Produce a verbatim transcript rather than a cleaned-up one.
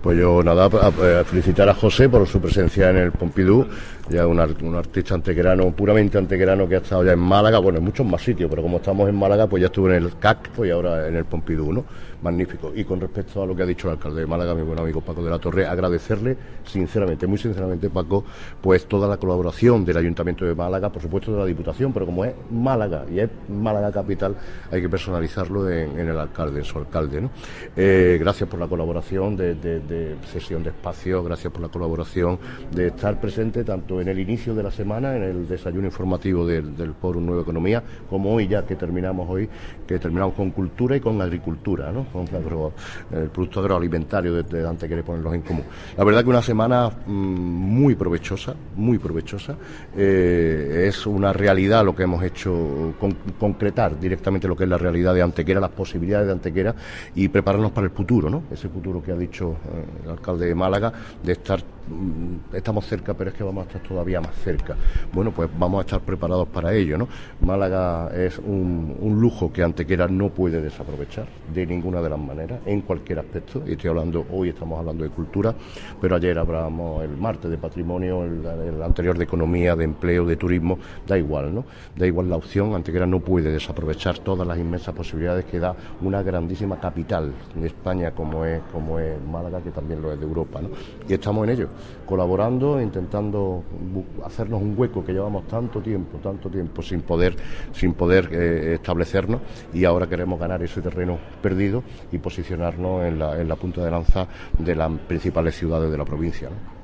Pues yo nada, a, a felicitar a José por su presencia en el Pompidou, ya un, art, un artista antequerano, puramente antequerano, que ha estado ya en Málaga, bueno, en muchos más sitios, pero como estamos en Málaga, pues ya estuvo en el C A C, pues ahora en el Pompidou, ¿no? Magnífico. Y con respecto a lo que ha dicho el alcalde de Málaga, mi buen amigo Paco de la Torre, agradecerle sinceramente, muy sinceramente, Paco, pues toda la colaboración del Ayuntamiento de Málaga, por supuesto de la Diputación, pero como es Málaga y es Málaga capital, hay que personalizarlo en, en el alcalde, en su alcalde, ¿no? Eh, gracias por la colaboración de, de, de cesión de espacio, gracias por la colaboración de estar presente tanto en el inicio de la semana, en el desayuno informativo del, del Fórum Nueva Economía, como hoy ya que terminamos hoy, que terminamos con cultura y con agricultura, ¿no? Con agro, el producto agroalimentario de, de Antequera, ponerlos en común. La verdad que una semana mmm, muy provechosa, muy provechosa. Eh, es una realidad lo que hemos hecho, con, concretar directamente lo que es la realidad de Antequera, las posibilidades de Antequera y prepararnos para el futuro, ¿no? Ese futuro que ha dicho eh, el alcalde de Málaga, de estar, mmm, estamos cerca, pero es que vamos a estar todavía más cerca. Bueno, pues vamos a estar preparados para ello, ¿no? Málaga es un, un lujo que Antequera no puede desaprovechar de ninguna de las maneras, en cualquier aspecto, y estoy hablando, hoy estamos hablando de cultura, pero ayer hablábamos el martes de patrimonio, el, el anterior de economía, de empleo, de turismo, da igual, ¿no? Da igual la opción, Antequera no puede desaprovechar todas las inmensas posibilidades que da una grandísima capital de España como es, como es Málaga, que también lo es de Europa, ¿no? Y estamos en ello, colaborando, intentando hacernos un hueco que llevamos tanto tiempo, tanto tiempo sin poder, sin poder eh, establecernos, y ahora queremos ganar ese terreno perdido y posicionarnos en la, en la punta de lanza de las principales ciudades de la provincia, ¿no?